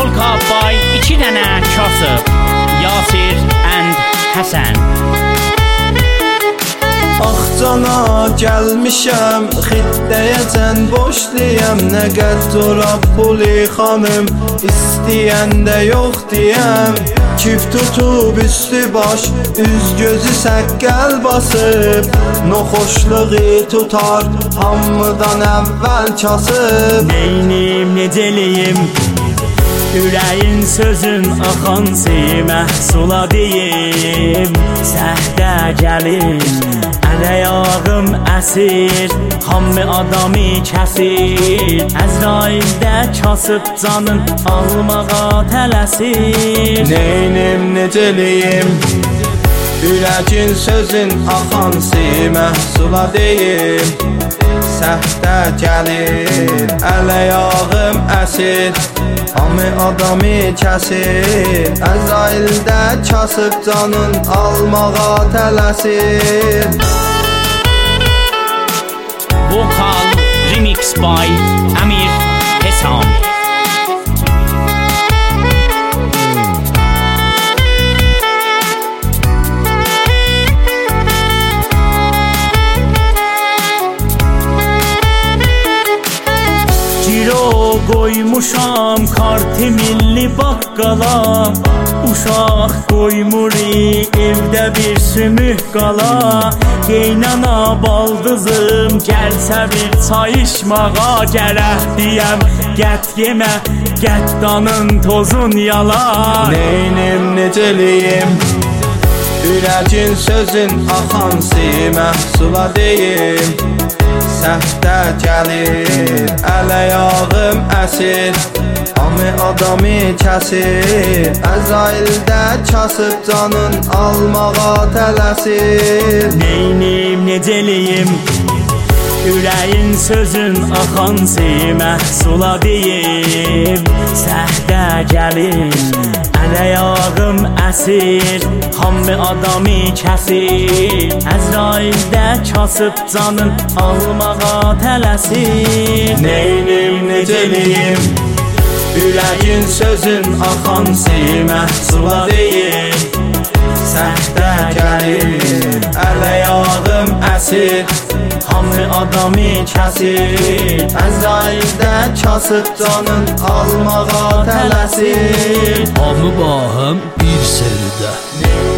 Volkabay 2 dənə kasıb, Yasir and Həsən. Axcana gəlmişəm, xiddəyəcən boşluyam. Nə qədorab puli xanım, istəyəndə yox deyəm. Kif tutub üstü baş, üz gözü səqqəl basıb. Noxoşluğu tutar, hamıdan əvvəl kasıb. Neynim, necəliyim, ürəyin sözün axansı məhsula deyim. Səhdə gəlir, ələyağım əsir, hamı adamı kəsir. Əzraildə kasıb canın almağa tələsir. Neynim, necəliyim, ürəyin sözün axansı məhsula deyim. Səhdə gəlir, ələyağım əsir, hamı adamı kəsir. Əzraildə kasıb canın almağa tələsir. Vokal remix by Amir Hesam. Ciro qoymuşam kartı milli baqqala, uşaq qoymuri evdə bir sümük qala. Qeynana baldızım gəlsə bir çayışmağa, gərək deyəm qət yemə, qəddanın tozun yala. Neynim, necəliyim, ürəyin sözün axansı məhsula deyim. Səhdə gəlir, ələyağım əsir, hamı adamı kəsir. Əzraildə kasıb canın almağa tələsir. Neynim, necəliyim, ürəyin sözün axansı məhsula deyim. Səhdə gəlir, ələyağım əsir, hamı adamı kəsir. Əzraildə kasıb canın almağa tələsir. Neynim, necəliyim, ürəyin sözün axansı məhsula deyim. Səhdə gəlir, ələyağım əsir, hamı adamı kəsir. Əzraildə kasıb canın almağa tələsir. Hamı bahım bir serdə.